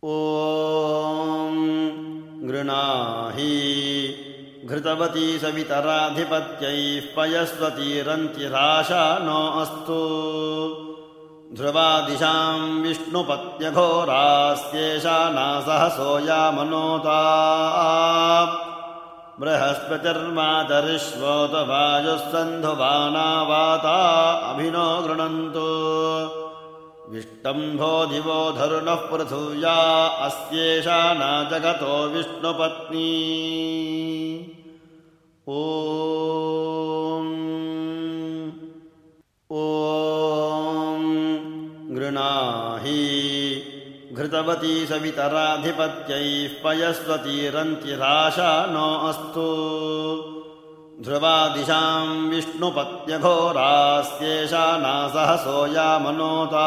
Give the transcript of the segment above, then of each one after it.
ॐ गृणाहि घृतवती सवितराधिपत्यैः पयस्वतीरन्तिराशा नो अस्तु ध्रुवादिशां विष्णुपत्यघोरास्येषा नासः सोयामनोता बृहस्पतिर्मातरिष्वोत वायुः सन्धुवाना वाता अभिनो गृणन्तु विष्टम्भो दिवो धरुणः पृथिव्या अस्येषा न जगतो विष्णुपत्नी ॐ गृणाहि घृतवती सवितराधिपत्यैः पयस्वतीरन्तिराशा नो अस्तु ध्रुवादिशां विष्णुपत्यघोरास्येषा नासः सोयामनोता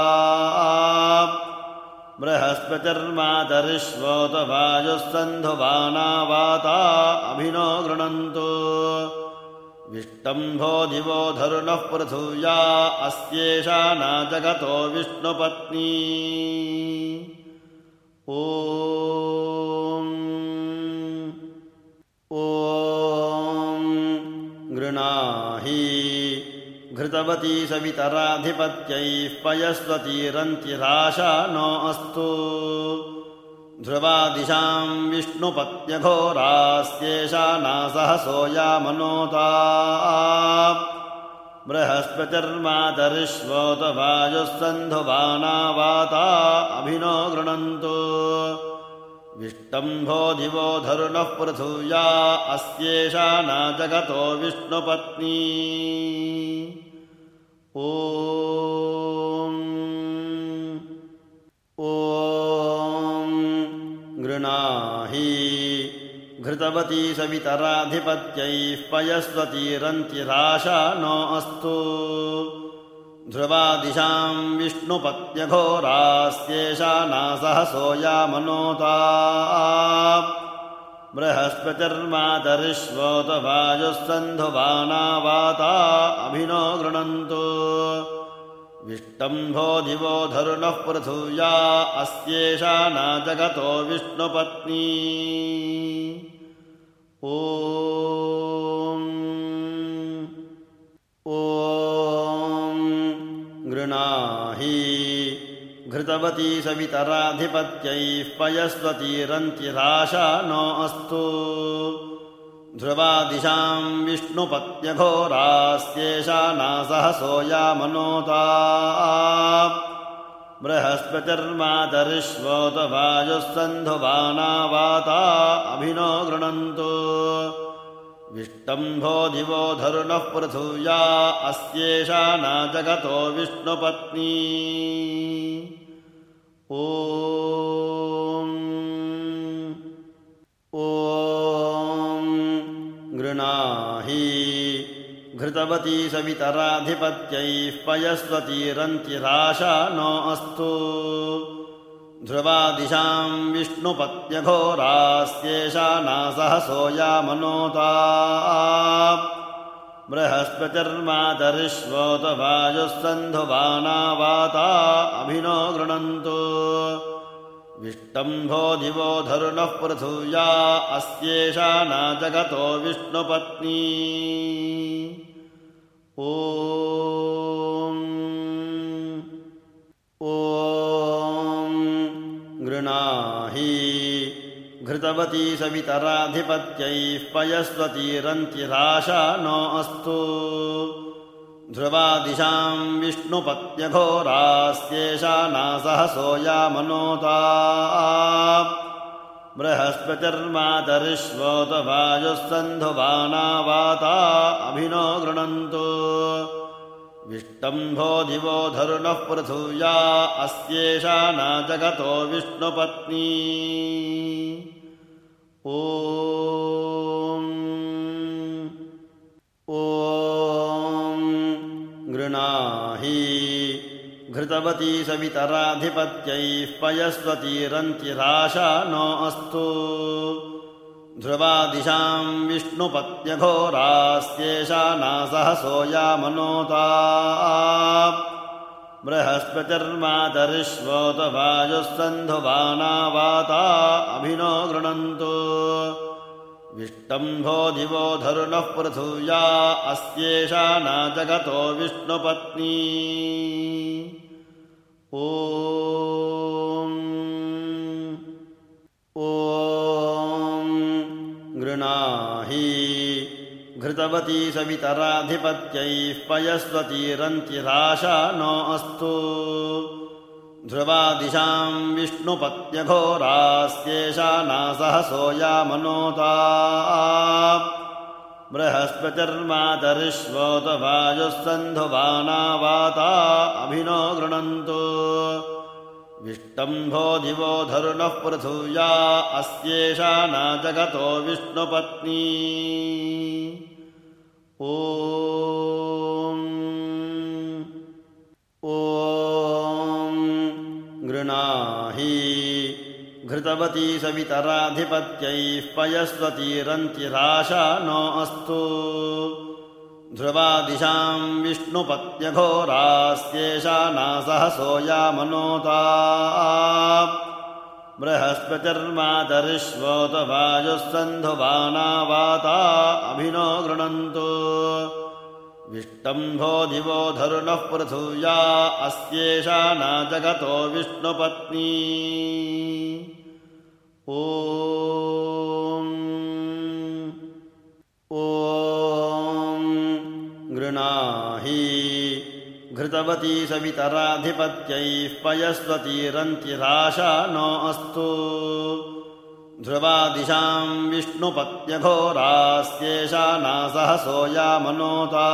बृहस्पतिर्मातरिष्वोत वायुः सन्धुवाना वाता अभिनो गृणन्तु विष्टम्भो दिवो धरुणः पृथिव्या अस्येषा न जगतो विष्णुपत्नी ॐ गृणाहि घृतवती सवितराधिपत्यैः पयस्वतीरन्तिराशा नो अस्तु ध्रुवादिशां विष्णुपत्यघोरास्येषा नासः सोयामनोता बृहस्पतिर्मातरिष्वोत वायुः सन्धुवाना वाता अभिनो गृणन्तु विष्टम्भो दिवो धरुणः पृथिव्या अस्येषा न जगतो विष्णुपत्नी ॐ गृणाहि घृतवती सवितराधिपत्यैः पयस्वतीरन्तिराशा नो अस्तु ध्रुवादिशां विष्णुपत्यघोरास्येषा नासः सोयामनोता बृहस्पतिर्मातरिष्वोत वायुः सन्धुवाना वाता अभिनो गृणन्तु विष्टम्भो दिवो धरुणः पृथिव्या अस्येषा न जगतो विष्णुपत्नी ॐ गृणाहि घृतवती सवितराधिपत्यैः पयस्वतीरन्तिराशा नो अस्तु ध्रुवादिशां विष्णुपत्यघोरास्येषा नासः सोयामनोता बृहस्पतिर्मातरिष्वोत वायुः सन्धुवाना वाता अभिनो गृणन्तु विष्टम्भो दिवो धरुणः पृथिव्या अस्येषा न जगतो विष्णुपत्नी ॐ गृणाहि घृतवती सवितराधिपत्यैः पयस्वतीरन्तिराशा नो अस्तु ध्रुवादिशां विष्णुपत्यघोरास्येषा नासः सोयामनोता बृहस्पतिर्मातरिष्वोत वायुः सन्धुवाना वाता अभिनो गृणन्तु विष्टम्भो दिवो धरुणः पृथिव्या अस्येषा न जगतो विष्णुपत्नी ॐ गृणाहि घृतवती सवितराधिपत्यैः पयस्वतीरन्तिराशा नो अस्तु ध्रुवादिशां विष्णुपत्यघोरास्येषा नासः सोयामनोता बृहस्पतिर्मातरिष्वोत वायुः सन्धुवाना वाता अभिनो गृणन्तु विष्टम्भो दिवो धरुणः पृथिव्या अस्येषा न जगतो विष्णुपत्नी ॐ गृणाहि घृतवती सवितराधिपत्यैः पयस्वतीरन्तिराशा नो अस्तु ध्रुवादिशां विष्णुपत्यघोरास्येषा नासः सोयामनोता बृहस्पतिर्मातरिश्वोत वायुः सन्धुवाना वाता अभिनो गृणन्तु विष्टम्भो दिवो धरुणः पृथिव्या अस्येषा न जगतो विष्णुपत्नी ॐ गृणाहि घृतवती सवितराधिपत्यैः पयस्वतीरन्तिराशा नो अस्तु ध्रुवादिशां विष्णुपत्यघोरास्येषा नासः सोयामनोता बृहस्पतिर्मातरिश्वोत वायुः सन्धुवाना वाता अभिनो गृणन्तु विष्टम्भो दिवो धरुणः पृथिव्या अस्येषा न जगतो विष्णुपत्नी ॐ गृणाहि घृतवती सवितराधिपत्यैः पयस्वतीरन्तिराशा नो अस्तु ध्रुवादिशां विष्णुपत्यघोरास्येषा नासः सोयामनोता बृहस्पतिर्मातरिश्वोत वायुः सन्धुवाना वाता अभिनो गृणन्तु विष्टम्भो दिवो धरुणः पृथिव्या अस्येषा न जगतो विष्णुपत्नी ॐ गृणाहि घृतवती सवितराधिपत्यैः पयस्वतीरन्तिराशा नो अस्तु ध्रुवादिशां विष्णुपत्यघोरास्येषा नासः सोयामनोता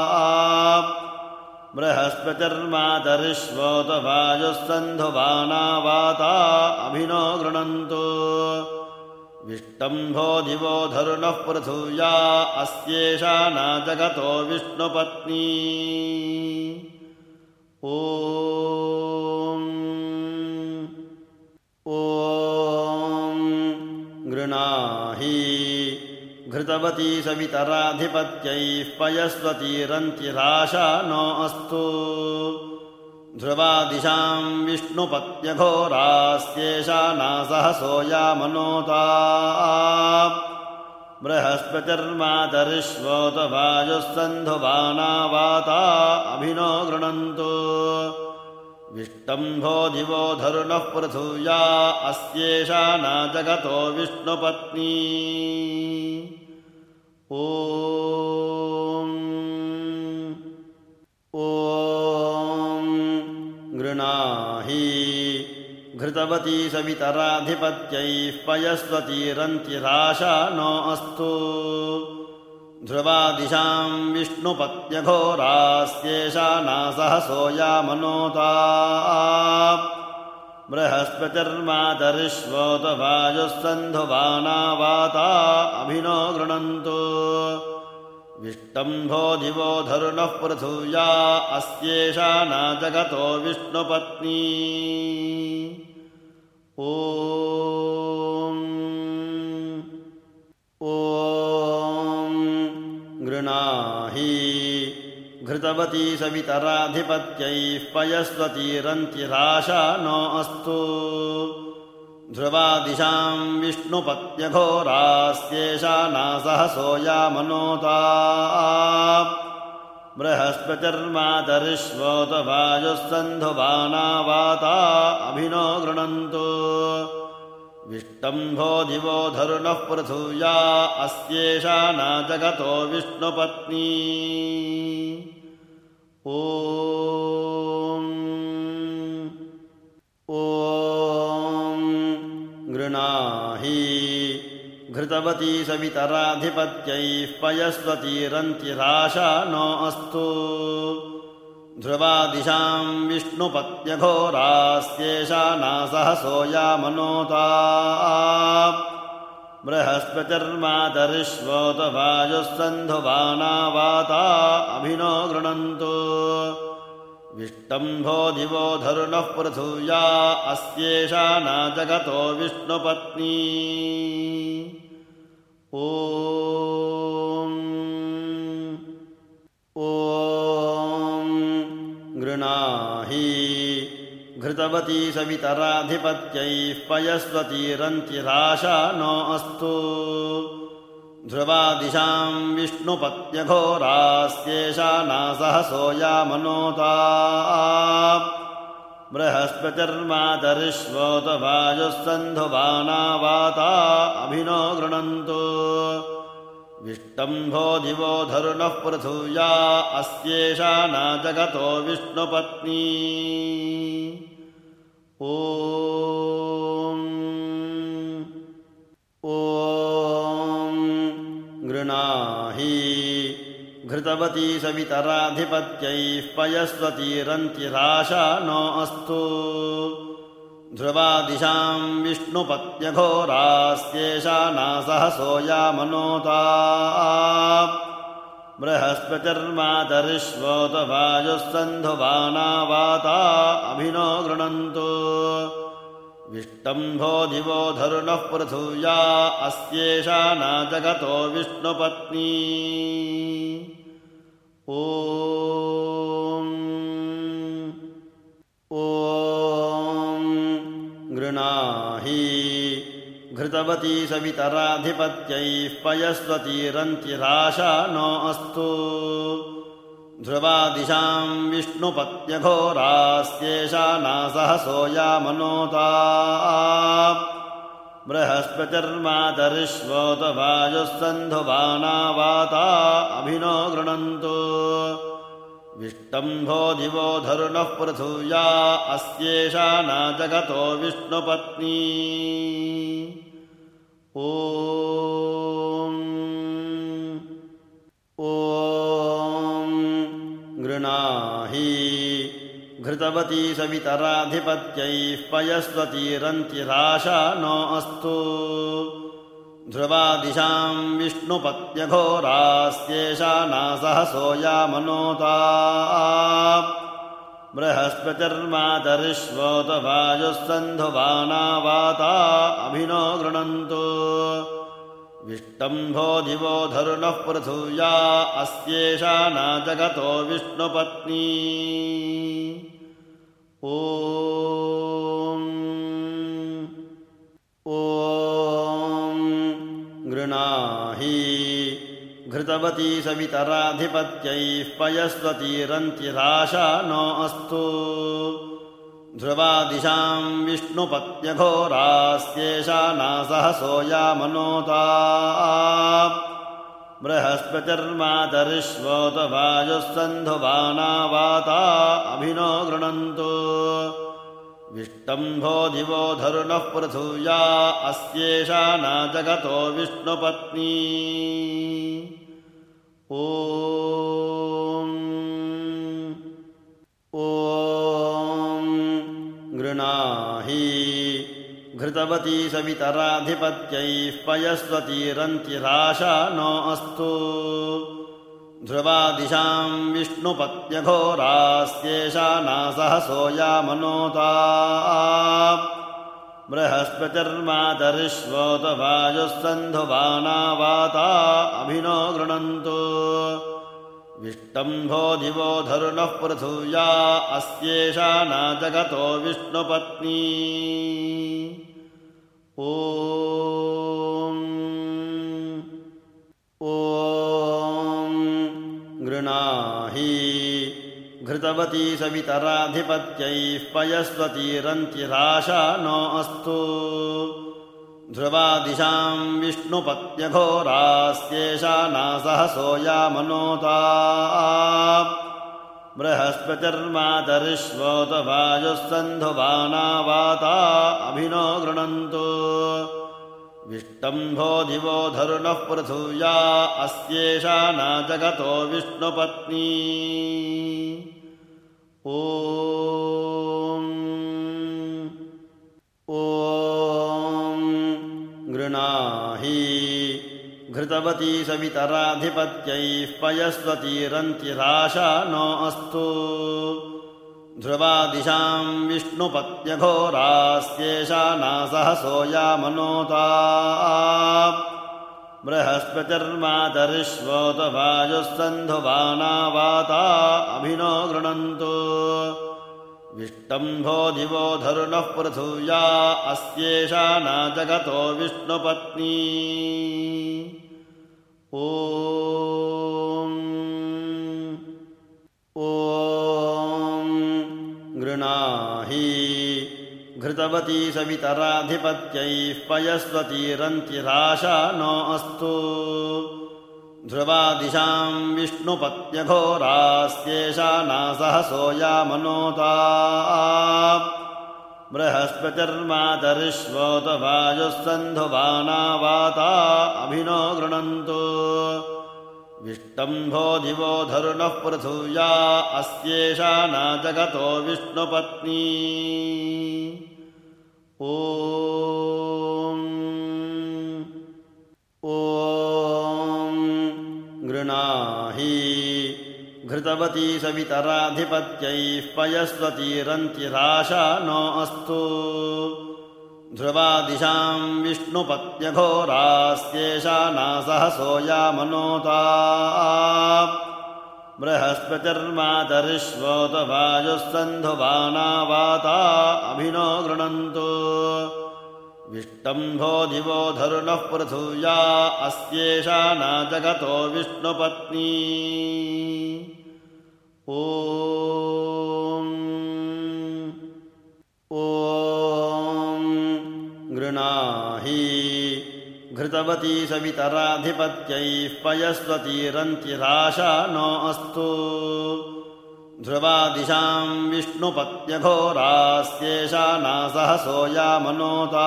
बृहस्पतिर्मातरिश्वोत वायुः सन्धुवाना वाता अभिनो गृणन्तु विष्टम्भो दिवो धरुणः पृथिव्या अस्येषा न जगतो विष्णुपत्नी ॐ गृणाहि घृतवती सवितराधिपत्यैः पयस्वतीरन्तिराशा नो अस्तु ध्रुवादिशां विष्णुपत्यघोरास्येषा नासः सोयामनोता बृहस्पतिर्मातरिश्वोत वायुः सन्धुवाना वाता अभिनो गृणन्तु विष्टम्भो दिवो धरुणः पृथिव्या अस्येषा न जगतो विष्णुपत्नी ॐ गृणाहि घृतवती सवितराधिपत्यैः पयस्वतीरन्तिराशा नो अस्तु ध्रुवादिशां विष्णुपत्यघोरास्येषा नासः सोयामनोता बृहस्पतिर्मातरिश्वोत वायुः सन्धुवाना वाता अभिनो गृणन्तु विष्टम्भो दिवो धरुणः पृथिव्या अस्येषा न जगतो विष्णुपत्नी ॐ गृणाहि घृतवती सवितराधिपत्यैः पयस्वतीरन्तिराशा नो अस्तु ध्रुवादिशां विष्णुपत्यघोरास्येषा नासः सोयामनोता बृहस्पतिर्मातरिश्वोत वायुः सन्धुवाना वाता अभिनो गृणन्तु विष्टम्भो दिवो धरुणः पृथिव्या अस्येषा न जगतो विष्णुपत्नी ॐ गृणाहि घृतवती सवितराधिपत्यैः पयस्वतीरन्तिराशा नो अस्तु ध्रुवादिशां विष्णुपत्यघोरास्येषा नासः सोयामनोता बृहस्पतिर्मातरिश्वोत वायुः सन्धुवाना वाता अभिनो गृणन्तु विष्टम्भो दिवो धरुणः पृथिव्या अस्येषा न जगतो विष्णुपत्नी ॐ गृणाहि घृतवती सवितराधिपत्यैः पयस्वतीरन्तिराशा नो अस्तु ध्रुवादिशां विष्णुपत्यघोरास्येषा नासः सोयामनोता बृहस्पतिर्मातरिश्वोत वायुः सन्धुवाना वाता अभिनो गृणन्तु विष्टम्भो दिवो धरुणः पृथिव्या अस्येषा न जगतो विष्णुपत्नी ॐ गृणाहि घृतवती सवितराधिपत्यैः पयस्वतीरन्तिराशा नो अस्तु ध्रुवादिशां विष्णुपत्यघोरास्येषा नासः सोयामनोता बृहस्पतिर्मातरिश्वोत वायुः सन्धुवाना वाता अभिनो गृणन्तु विष्टम्भो दिवो धरुणः पृथिव्या अस्येषा न जगतो विष्णुपत्नी ॐ गृणाहि घृतवती सवितराधिपत्यैः पयस्वतीरन्तिराशा नो अस्तु ध्रुवादिशां विष्णुपत्यघोरास्येषा नासः सोयामनोता बृहस्पतिर्मातरिश्वोत वायुः सन्धुवाना वाता अभिनो गृणन्तु विष्टम्भो दिवो धरुणः पृथिव्या अस्येषा न जगतो विष्णुपत्नी ॐ गृणाहि घृतवती सवितराधिपत्यैः पयस्वतीरन्तिराशा नो अस्तु ध्रुवादिशां विष्णुपत्यघोरास्येषा नासः सोयामनोता बृहस्पतिर्मातरिश्वोत वायुः सन्धुवाना वाता अभिनो गृणन्तु विष्टम्भो दिवो धरुणः पृथिव्या अस्येषा न जगतो विष्णुपत्नी ॐ गृणाहि घृतवती सवितराधिपत्यैः पयस्वतीरन्तिराशा नो अस्तु ध्रुवादिशां विष्णुपत्यघोरास्येषा नासः सोयामनोता बृहस्पतिर्मातरिश्वोत वायुः सन्धुवाना वाता अभिनो गृणन्तु विष्टम्भो दिवो धरुणः पृथिव्या अस्येषा न जगतो विष्णुपत्नी ॐ गृणाहि घृतवती सवितराधिपत्यैः पयस्वतीरन्तिराशा नो अस्तु ध्रुवादिशां विष्णुपत्यघोरास्येषा नासः सोयामनोता बृहस्पतिर्मातरिश्वोत वायुः सन्धुवाना वाता अभिनो गृणन्तु विष्टम्भो दिवो धरुणः पृथिव्या अस्येषा न जगतो विष्णुपत्नी ॐ गृणाहि घृतवती सवितराधिपत्यैः पयस्वतीरन्तिराशा नो अस्तु ध्रुवादिशां विष्णुपत्यघोरास्येषा नासः सोयामनोता बृहस्पतिर्मातरिश्वोत वायुः सन्धुवाना वाता अभिनो गृणन्तु विष्टम्भो दिवो धरुणः पृथिव्या अस्येषा न जगतो विष्णुपत्नी ॐ गृणाहि घृतवती सवितराधिपत्यैः पयस्वतीरन्तिराशा नो अस्तु ध्रुवादिशां विष्णुपत्यघोरास्येषा नासः सोयामनोता बृहस्पतिर्मातरिश्वोत वायुः सन्धुवाना वाता अभिनो गृणन्तु विष्टम्भो दिवो धरुणः पृथिव्या अस्येषा न जगतो विष्णुपत्नी ॐ गृणाहि घृतवती सवितराधिपत्यैः पयस्वतीरन्तिराशा नो अस्तु ध्रुवादिशां विष्णुपत्यघोरास्येषा नासहसो यामनोता बृहस्पतिर्मातरिश्वोत वायुः सन्धुवाना वाता अभिनो गृणन्तु विष्टम्भो दिवो धरुणः पृथिव्या अस्येषा न जगतो विष्णुपत्नी ॐ गृणाहि घृतवती सवितराधिपत्यैः पयस्वतीरन्तिराशा नो अस्तु ध्रुवादिशां विष्णुपत्यघोरास्येषा नासहसो यामनोता बृहस्पतिर्मातरिश्वोत वायुः सन्धुवाना वाता अभिनो गृणन्तु विष्टम्भो दिवो धरुणः पृथिव्या अस्येषा न जगतो विष्णुपत्नी ॐ गृणाहि घृतवती सवितराधिपत्यैः पयस्वतीरन्तिराशा नो अस्तु ध्रुवादिशां विष्णुपत्यघोरास्येषा नासहसो यामनोता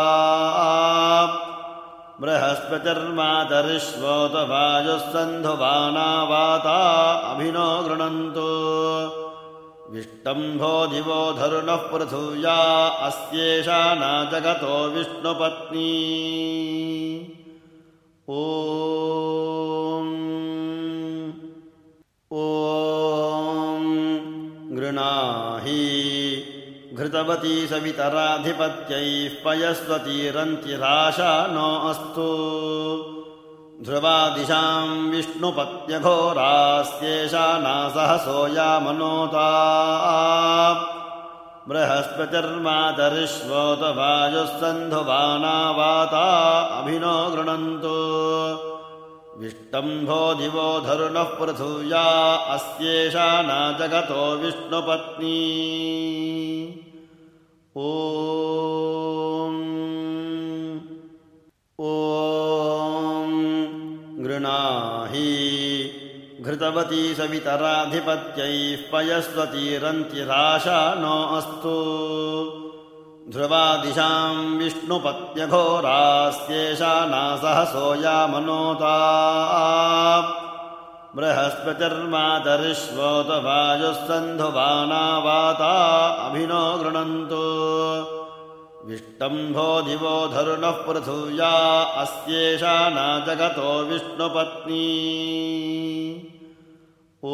बृहस्पतिर्मातरिश्वोत वायुः सन्धुवाना वाता अभिनो गृणन्तु विष्टम्भो दिवो धरुणः पृथिव्या अस्येषा न जगतो विष्णुपत्नी ॐ गृणाहि घृतवती सवितराधिपत्यैः पयस्वतीरन्तिराशा नो अस्तु ध्रुवादिशां विष्णुपत्यघोरास्येषा नासहसो यामनोता बृहस्पतिर्मातरिश्वोत वायुः सन्धुवाना वाता अभिनो गृणन्तु विष्टम्भो दिवो धरुणः पृथिव्या अस्येषा न जगतो विष्णुपत्नी ॐ गृणाहि घृतवती सवितराधिपत्यैः पयस्वतीरन्तिराशा नो अस्तु ध्रुवादिशां विष्णुपत्यघोरास्येषा नासहसो यामनोता बृहस्पतिर्मातरिश्वोत वायुः सन्धुवाना वाता अभिनो गृणन्तु विष्टम्भो दिवो धरुणः पृथिव्या अस्येषा न जगतो विष्णुपत्नी ॐ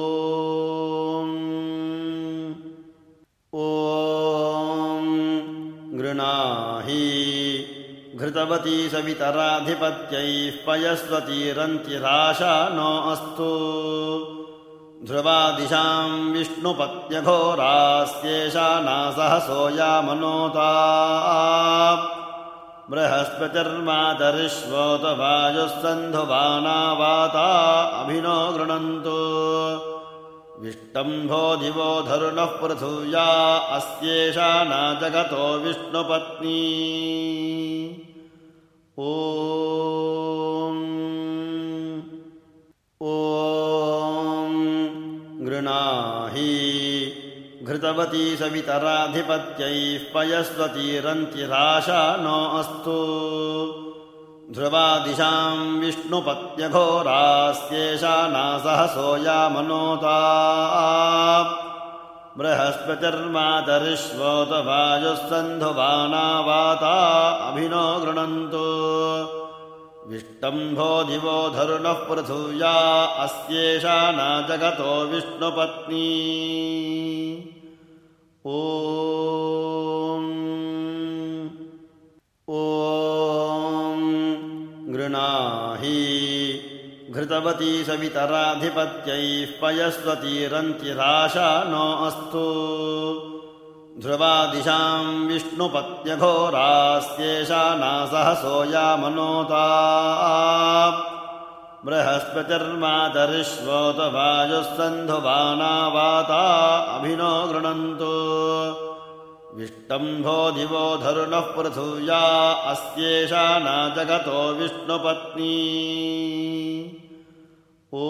गृणाहि घृतवती सवितराधिपत्यैः पयस्वतीरन्तिराशा नो अस्तु ध्रुवादिशां विष्णुपत्यघोरास्येषा नासहसो यामनोता बृहस्पतिर्मातरिश्वोत वायुः सन्धुवाना वाता अभिनो गृणन्तु विष्टम्भो दिवो धरुणः पृथिव्या अस्येषा न जगतो विष्णुपत्नी ॐ गृणाहि घृतवती सवितराधिपत्यैः पयस्वतीरन्तिराशा नो अस्तु ध्रुवादिशां विष्णुपत्यघोरास्येषा नासहसो यामनोता बृहस्पतिर्मातरिश्वोत वायुः सन्धुवाना वाता अभिनो गृणन्तु विष्टम्भो दिवो धरुणः पृथिव्या अस्येषा न जगतो विष्णुपत्नी ॐ गृणाहि घृतवती सवितराधिपत्यैः पयस्वतीरन्तिराशा नो अस्तु ध्रुवादिशां विष्णुपत्यघोरास्येषा नासहसो यामनोता बृहस्पतिर्मातरिश्वोत वायुः सन्धुवाना वाता अभिनो गृणन्तु विष्टम्भो दिवो धरुणः पृथुया अस्येषा न जगतो विष्णुपत्नी ॐ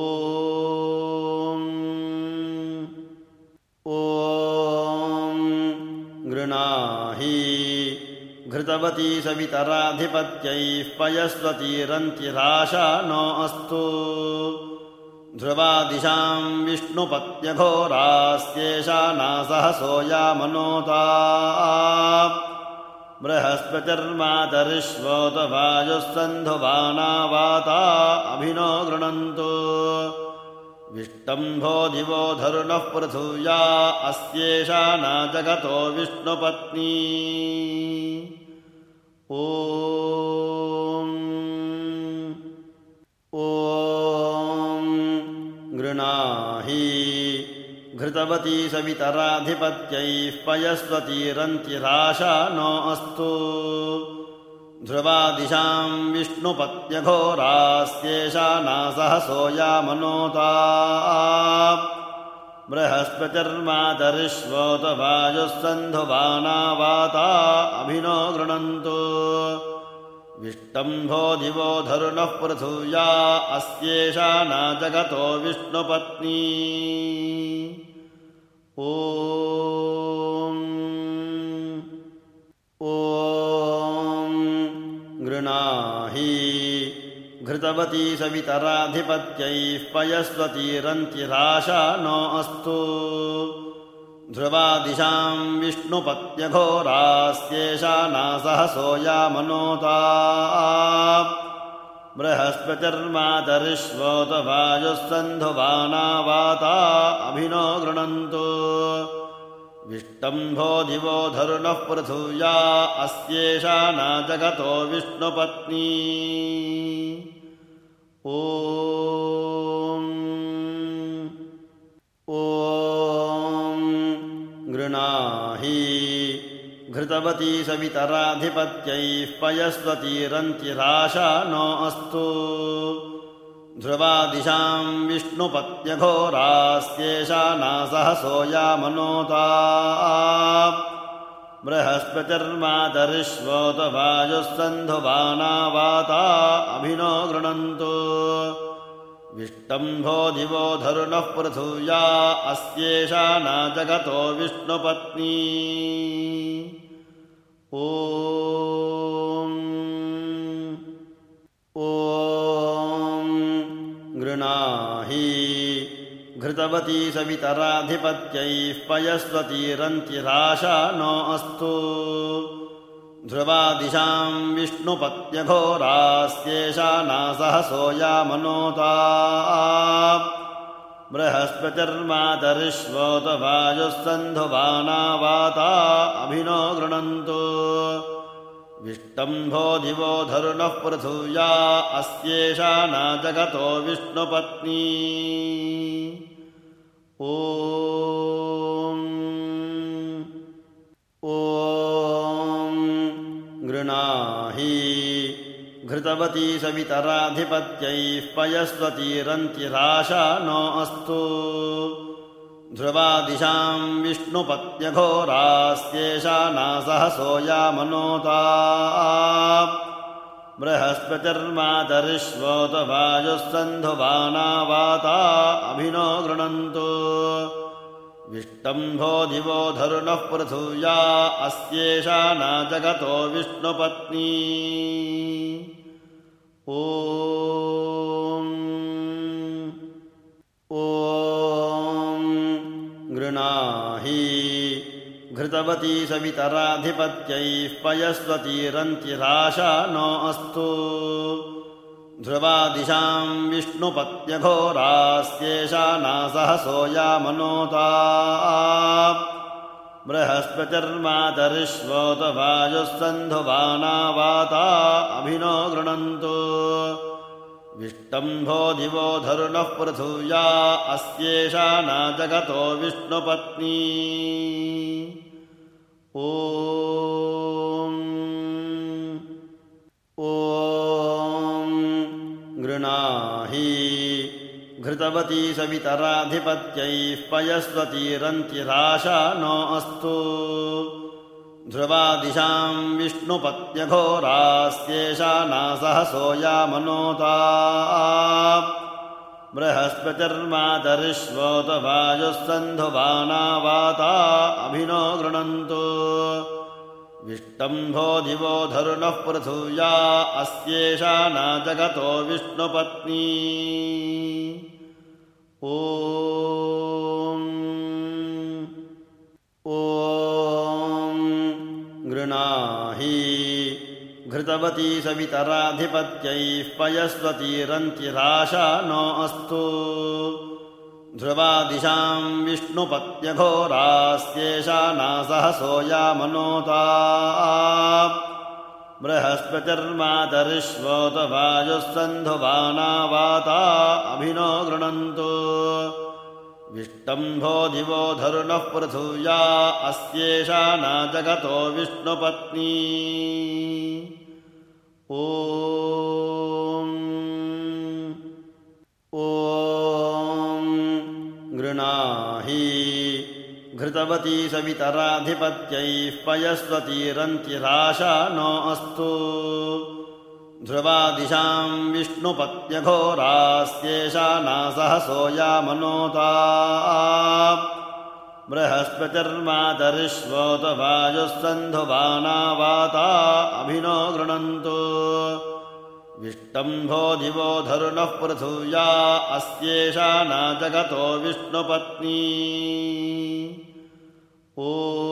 गृणाहि घृतवती सवितराधिपत्यैः पयस्वतीरन्तिराशा नो अस्तु ध्रुवादिशां विष्णुपत्यघोरास्येषा नासहसो यामनोता बृहस्पतिर्मातरिश्वोत वायुः सन्धुवाना वाता अभिनो गृणन्तु विष्टम्भो दिवो धरुणः पृथुया अस्येषा न जगतो विष्णुपत्नी ॐ गृणाहि घृतवती सवितराधिपत्यैः पयस्वतीरन्तिराशा नो अस्तु ध्रुवादिशां विष्णुपत्यघोरास्येषा नासहसो यामनोता बृहस्पतिर्मातरिश्वोत वायुः सन्धुवाना वाता अभिनो गृणन्तु विष्टम्भो दिवो धरुणः पृथुया अस्येषा न जगतो विष्णुपत्नी ॐ गृणाहि घृतवती सवितराधिपत्यैः पयस्वतीरन्तिराशा नो अस्तु ध्रुवादिशां विष्णुपत्यघोरास्येषा नासहसो यामनोता बृहस्पतिर्मातरिश्वोत वायुः सन्धुवाना वाता अभिनो गृणन्तु विष्टम्भो दिवो धरुणः पृथुया अस्येषा न जगतो विष्णुपत्नी ॐ गृणाहि घृतवती सवितराधिपत्यैः पयस्वतीरन्तिराशा नो अस्तु ध्रुवादिशां विष्णुपत्यघोरास्येषा नासहसो यामनोता बृहस्पतिर्मातरिश्वोत वायुः सन्धुवाना वाता अभिनो गृणन्तु विष्टम्भो दिवो धरुणः पृथुया अस्येषा न जगतो विष्णुपत्नी ॐ गृणाहि घृतवती सवितराधिपत्यैः पयस्वतीरन्तिराशा नो अस्तु ध्रुवादिशां विष्णुपत्यघोरास्येषा नासहसो यामनोता बृहस्पतिर्मातरिश्वोत वायुः सन्धुवाना वाता अभिनो गृणन्तु विष्टम्भो दिवो धरुणः पृथुया अस्येषा न जगतो विष्णुपत्नी ॐ गृणाहि घृतवती सवितराधिपत्यैः पयस्वतीरन्तिराशा नो अस्तु ध्रुवादिशां विष्णुपत्यघोरास्येषा नासहसो यामनोता बृहस्पतिर्मातरिश्वोत वायुः सन्धुवाना वाता अभिनो गृणन्तु विष्टम्भो दिवो धरुणः पृथुया अस्येषा न जगतो विष्णुपत्नी ॐ गृणाहि घृतवती सवितराधिपत्यैः पयस्वतीरन्तिराशा नो अस्तु ध्रुवादिशां विष्णुपत्यघोरास्येषा नासहसो यामनोता बृहस्पतिर्मातरिश्वोत वायुः सन्धुवाना वाता अभिनो गृणन्तु विष्टम्भो दिवो धरुणः पृथुया अस्येषा न जगतो विष्णुपत्नी ॐ ॐ गृणाहि घृतवती सवितराधिपत्यैः पयस्वतीरन्त्यराशा नो अस्तु ध्रुवादिशां विष्णुपत्यघोरास्येषा नासः सोयामनोता बृहस्पतिर्मातरिश्वोत वायुः सन्धुवाना वाता अभिनो गृणन्तु विष्टम्भो दिवो धरुणः पृथिव्या अस्येषा न जगतो विष्णुपत्नी ॐ गृणाहि घृतवती सवितराधिपत्यैः पयस्वतीरन्त्यराशा नो अस्तु ध्रुवादिशां विष्णुपत्यघोरास्येषा नासः सोयामनोता बृहस्पतिर्मातरिश्वोत वायुः सन्धुवाना वाता अभिनो गृणन्तु विष्टम्भो दिवो धरुणः पृथिव्या अस्येषा न जगतो विष्णुपत्नी ॐ गृणाहि घृतवती सवितराधिपत्यैः पयस्वतीरन्त्यराशा नो अस्तु ध्रुवादिशां विष्णुपत्यघोरास्येषा नासः सोयामनोता बृहस्पतिर्मातरिश्वोत वायुः सन्धुवाना वाता अभिनो गृणन्तु विष्टम्भो दिवो धरुणः पृथिव्या अस्येषा न जगतो विष्णुपत्नी ॐ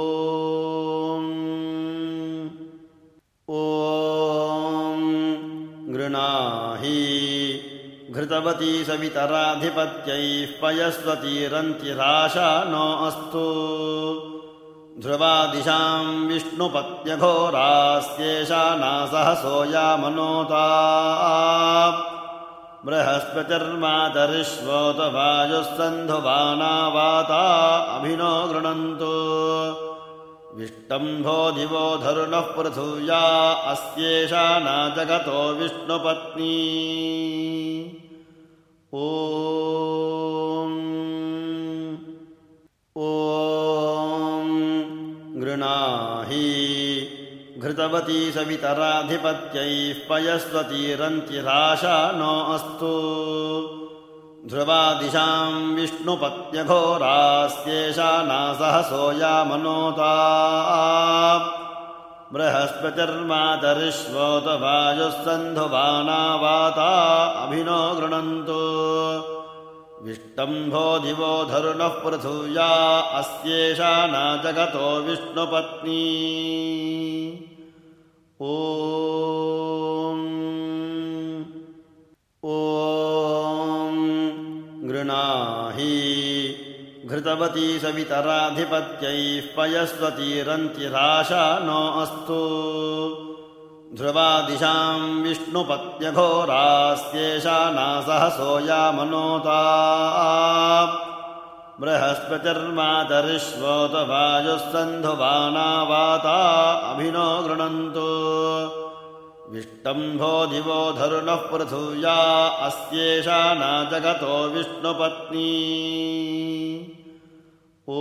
गृणाहि घृतवती सवितराधिपत्यैः पयस्वतीरन्त्यराशा नो अस्तु ध्रुवादिशां विष्णुपत्यघोरास्येषा नासः सोयामनोता बृहस्पतिर्मातरिश्वोत वायुः सन्धुवाना वाता अभिनो गृणन्तु विष्टम्भो दिवो धरुणः पृथिव्या अस्येषा न जगतो विष्णुपत्नी ॐ गृणाहि घृतवती सवितराधिपत्यैः पयस्वतीरन्त्यराशा नो अस्तु ध्रुवादिशां विष्णुपत्यघोरास्येषा नासः सोयामनोता बृहस्पतिर्मातरिश्वोत वायुः सन्धुवाना वाता अभिनो गृणन्तु विष्टम्भो दिवो धरुणः पृथिव्या अस्येषा न जगतो विष्णुपत्नी ॐ गृणाहि घृतवती सवितराधिपत्यैः पयस्वतीरन्त्यराशा नो अस्तु ध्रुवादिशां विष्णुपत्यघोरास्येषा नासः सोयामनोता बृहस्पतिर्मातरिश्वोत वायुः सन्धुवाना वाता अभिनो गृणन्तु विष्टम्भो दिवो धरुणः पृथिव्या अस्येषा न जगतो विष्णुपत्नी ॐ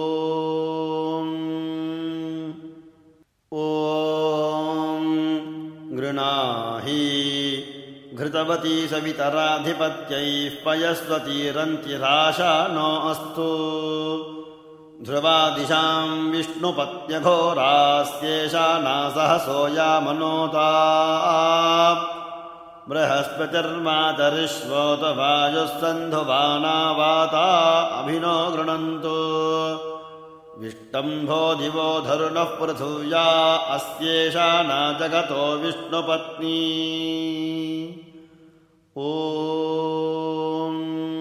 गृणाहि घृतवती सवितराधिपत्यैः पयस्वतीरन्त्यराशा नो अस्तु ध्रुवादिशां विष्णुपत्यघोरास्येषा नासः सोयामनोता बृहस्पतिर्मातरिश्वोत वायुः सन्धुवाना वाता अभिनो गृणन्तु विष्टम्भो दिवो धरुणः पृथिव्या अस्येषा न जगतो विष्णुपत्नी ॐ